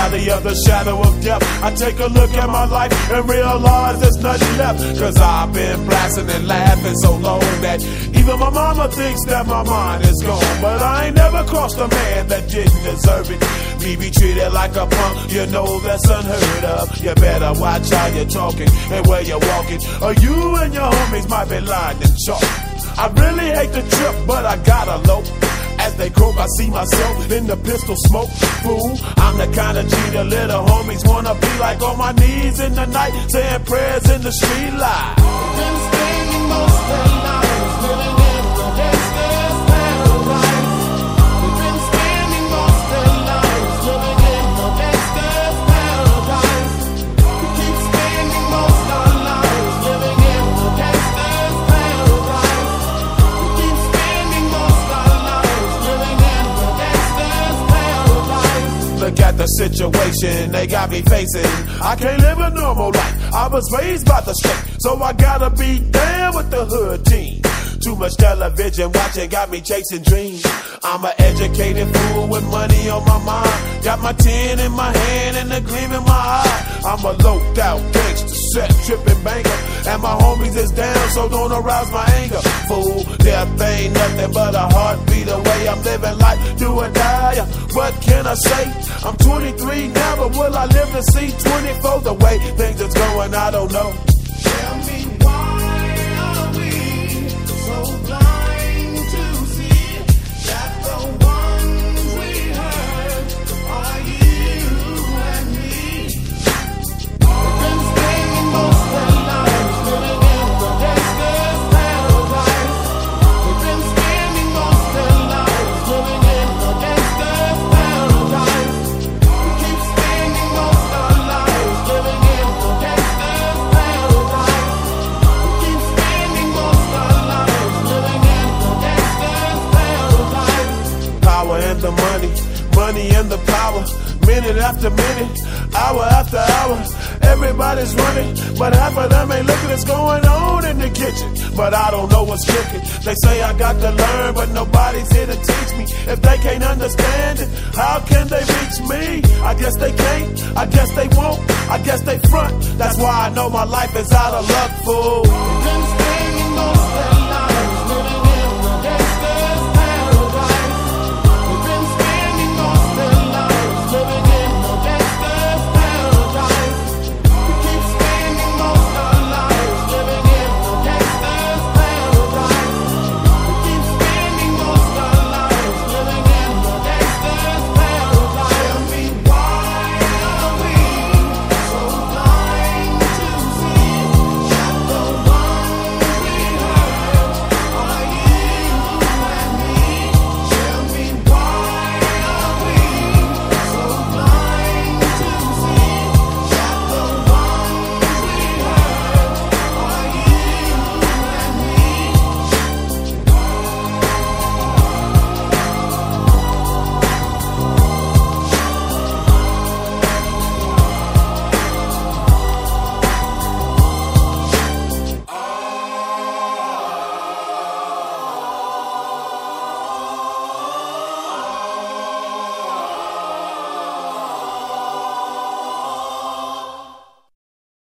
valley of the shadow of death, I take a look at my life and realize there's nothing left. Cause I've been blasting and laughing so long that even my mama thinks that my mind is gone. But I ain't never crossed a man that didn't deserve it. Me be treated like a punk, you know that's unheard of. You better watch how you're talking and where you're walking, or you and your homies might be lying in chalk. I really hate the trip, but I gotta low. As they croak, I see myself in the pistol smoke. Fool, I'm the kind of G the little homies wanna be like, on my knees in the night, saying prayers in the street light. Been spending most of their lives living in the gangster's paradise. We've been spending most of their lives living in the gangster's paradise. We keep spending most of our lives living in the gangster's paradise. We keep spending most of our lives living in the gangster's paradise. Look at the situation they got me facing. I can't live a normal life. I was raised by the state, so I gotta be down with the hood team. Too much television watching got me chasing dreams. I'm an educated fool with money on my mind. Got my 10 in my hand and a gleam in my eye. I'm a loped out gangster, set tripping banker, and my homies is down, so don't arouse my anger. Fool, death ain't nothing but a heartbeat away. I'm living life, do or die. What can I say? I'm 23 now, but will I live to see 24? The way things is going, I don't know. Tell me, why are we so blind to see that the ones we hurt are you and me? We've been spending most of our lives living in the gangster's paradise. We've been spending most of our lives living in the gangster's paradise. We keep spending most of our lives living in the gangster's paradise. We keep spending most of our lives living in the gangster's paradise. Power and the money, money and the power. Minute after minute, hour after hour, everybody's running, but half of them ain't looking what's going on in the kitchen. But I don't know what's cooking. They say I got to learn, but nobody's here to teach me. If they can't understand it, how can they reach me? I guess they can't, I guess they won't, I guess they front. That's why I know my life is out of luck, fool. We've been spending most of